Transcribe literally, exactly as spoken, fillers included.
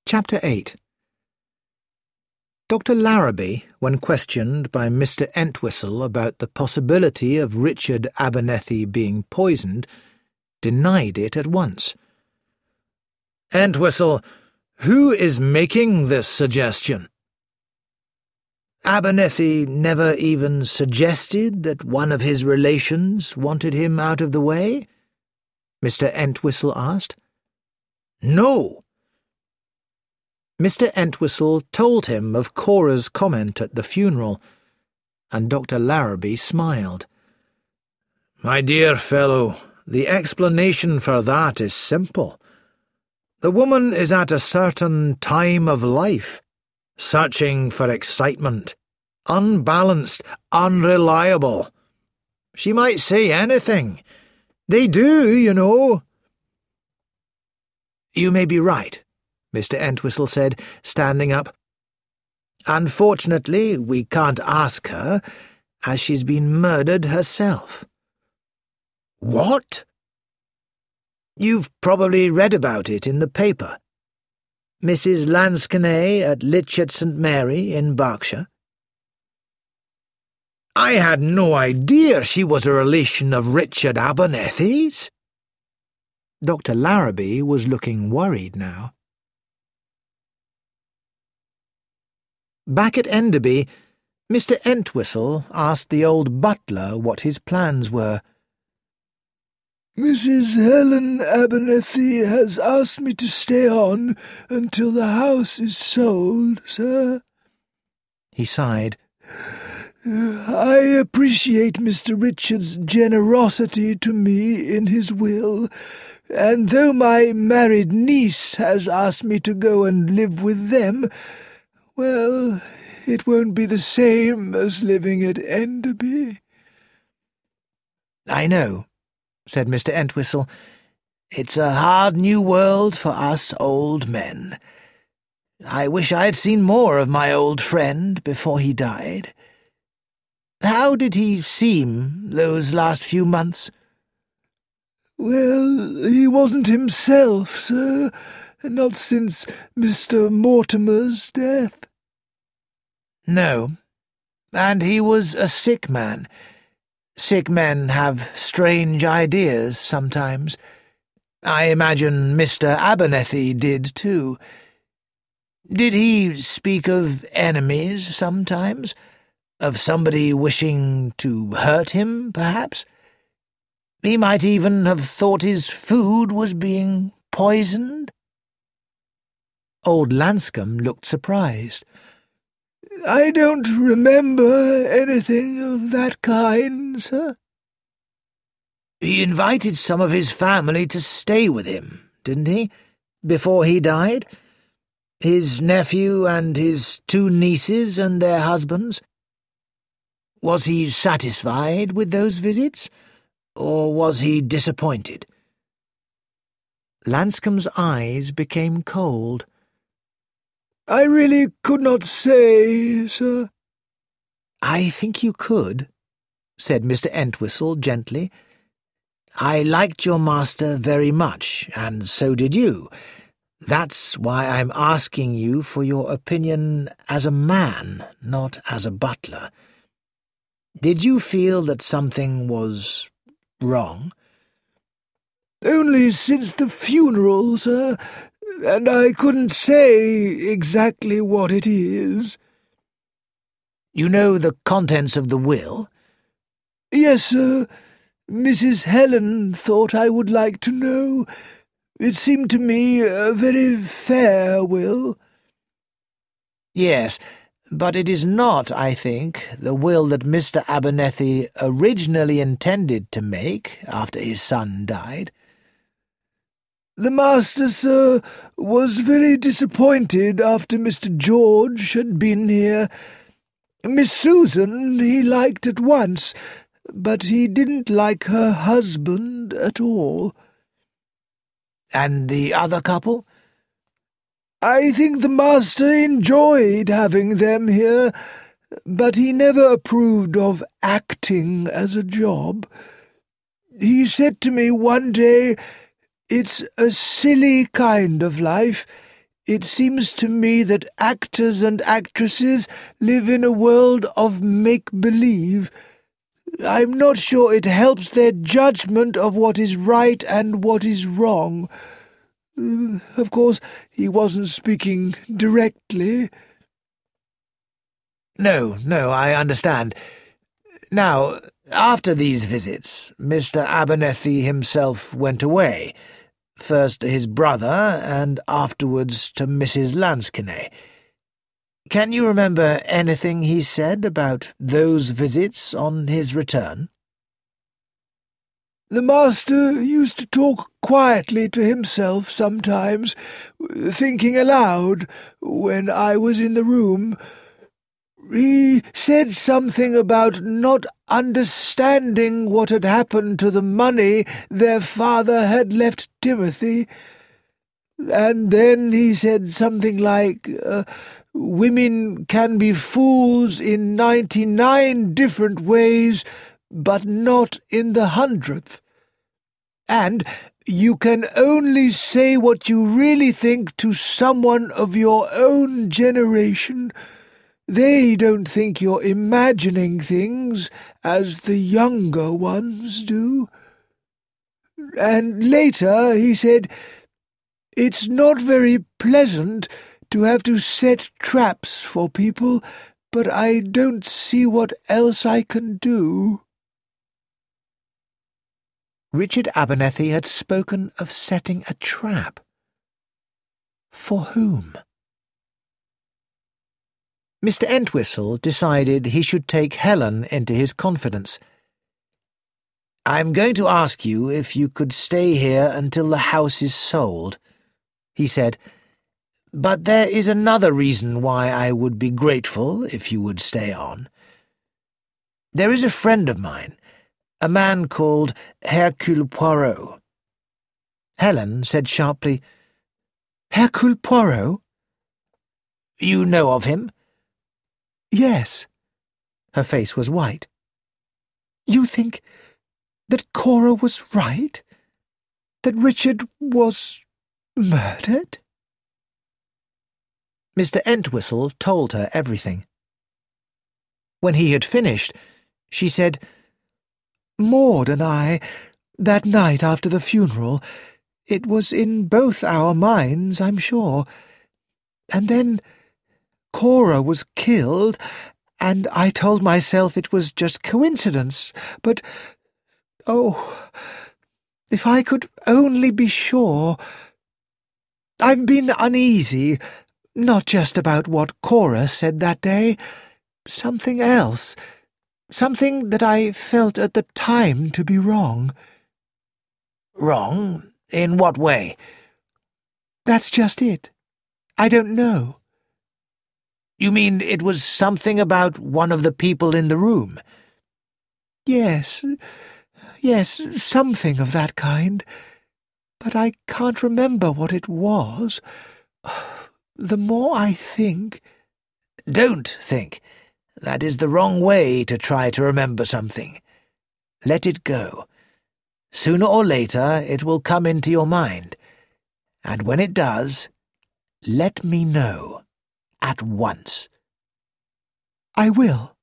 Chapter eight. Doctor Larrabee, when questioned by Mister Entwistle about the possibility of Richard Abernethy being poisoned, denied it at once. "Entwistle, who is making this suggestion?" "Abernethy never even suggested that one of his relations wanted him out of the way?" Mister Entwistle asked. "No." Mister Entwistle told him of Cora's comment at the funeral, and Doctor Larrabee smiled. "My dear fellow, the explanation for that is simple. The woman is at a certain time of life, searching for excitement, unbalanced, unreliable. She might say anything. They do, you know." "You may be right," Mister Entwistle said, standing up. "Unfortunately, we can't ask her, as she's been murdered herself." "What?" "You've probably read about it in the paper. Missus Lansquenet at Litchett St Mary in Berkshire." "I had no idea she was a relation of Richard Abernethy's." Doctor Larrabee was looking worried now. Back at Enderby, Mister Entwistle asked the old butler what his plans were. "Missus Helen Abernethy has asked me to stay on until the house is sold, sir." He sighed. "I appreciate Mister Richard's generosity to me in his will, and though my married niece has asked me to go and live with them, well, it won't be the same as living at Enderby." "I know," said Mister Entwistle. "It's a hard new world for us old men. I wish I had seen more of my old friend before he died. How did he seem those last few months?" "Well, he wasn't himself, sir, not since Mister Mortimer's death." "No, and he was a sick man. Sick men have strange ideas sometimes. I imagine Mister Abernethy did too. Did he speak of enemies sometimes? Of somebody wishing to hurt him, perhaps? He might even have thought his food was being poisoned?" Old Lanscombe looked surprised. "I don't remember anything of that kind, sir." "He invited some of his family to stay with him, didn't he, before he died? His nephew and his two nieces and their husbands? Was he satisfied with those visits, or was he disappointed?" Lanscombe's eyes became cold. "I really could not say, sir." "I think you could," said Mister Entwistle gently. "I liked your master very much, and so did you. That's why I'm asking you for your opinion as a man, not as a butler. Did you feel that something was wrong?" "Only since the funeral, sir, and I couldn't say exactly what it is." "You know the contents of the will?" "Yes, sir. Missus Helen thought I would like to know. It seemed to me a very fair will." "Yes, but it is not, I think, the will that Mister Abernethy originally intended to make after his son died." "The master, sir, was very disappointed after Mister George had been here. Miss Susan he liked at once, but he didn't like her husband at all." "And the other couple?" "I think the master enjoyed having them here, but he never approved of acting as a job. He said to me one day, 'It's a silly kind of life. It seems to me that actors and actresses live in a world of make-believe. I'm not sure it helps their judgment of what is right and what is wrong. Of course, he wasn't speaking directly. No, no, I understand. Now, after these visits, Mister Abernethy himself went away, first to his brother and afterwards to Missus Lansquenet. Can you remember anything he said about those visits on his return? The master used to talk quietly to himself sometimes, thinking aloud, when I was in the room. He said something about not understanding what had happened to the money their father had left Timothy. And then he said something like, uh, women can be fools in ninety-nine different ways, but not in the hundredth. And you can only say what you really think to someone of your own generation. They don't think you're imagining things as the younger ones do. And later he said, it's not very pleasant to have to set traps for people, but I don't see what else I can do. Richard Abernethy had spoken of setting a trap. For whom? Mister Entwistle decided he should take Helen into his confidence. "I'm going to ask you if you could stay here until the house is sold," he said. "But there is another reason why I would be grateful if you would stay on. There is a friend of mine, a man called Hercule Poirot." Helen said sharply, "Hercule Poirot? You know of him?" "Yes." Her face was white. "You think that Cora was right? That Richard was murdered?" Mister Entwistle told her everything. When he had finished, she said, "Maud and I, that night after the funeral, it was in both our minds, I'm sure. And then Cora was killed, and I told myself it was just coincidence, but, oh, if I could only be sure. I've been uneasy, not just about what Cora said that day, something else, something that I felt at the time to be wrong." "Wrong? In what way?" "That's just it. I don't know." "You mean it was something about one of the people in the room?" "Yes, yes, something of that kind. But I can't remember what it was. The more I think—" "Don't think. That is the wrong way to try to remember something. Let it go. Sooner or later it will come into your mind. And when it does, let me know. At once." "I will."